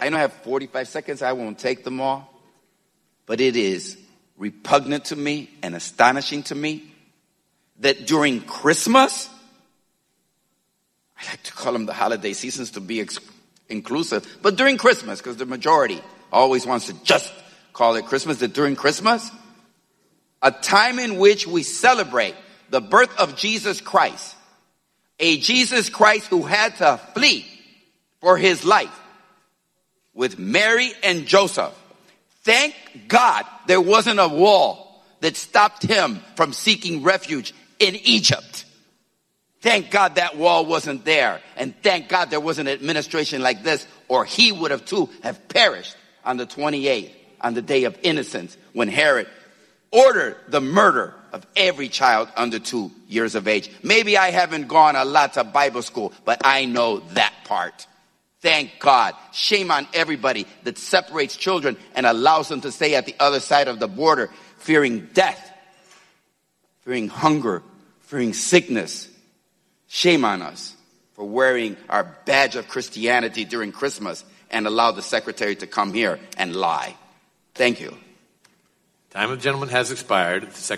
I know I have 45 seconds. I won't take them all. But it is repugnant to me and astonishing to me that during Christmas, I like to call them the holiday seasons to be inclusive, but during Christmas, because the majority always wants to just call it Christmas, that during Christmas, a time in which we celebrate the birth of Jesus Christ, a Jesus Christ who had to flee for his life with Mary and Joseph. Thank God there wasn't a wall that stopped him from seeking refuge in Egypt. Thank God that wall wasn't there. And thank God there was an administration like this, or he would have too have perished on the 28th, on the day of innocence, when Herod ordered the murder of every child under 2 years of age. Maybe I haven't gone a lot to Bible school, but I know that part. Thank God. Shame on everybody that separates children and allows them to stay at the other side of the border, fearing death, fearing hunger, fearing sickness. Shame on us for wearing our badge of Christianity during Christmas and allow the secretary to come here and lie. Thank you. Time of the gentleman has expired.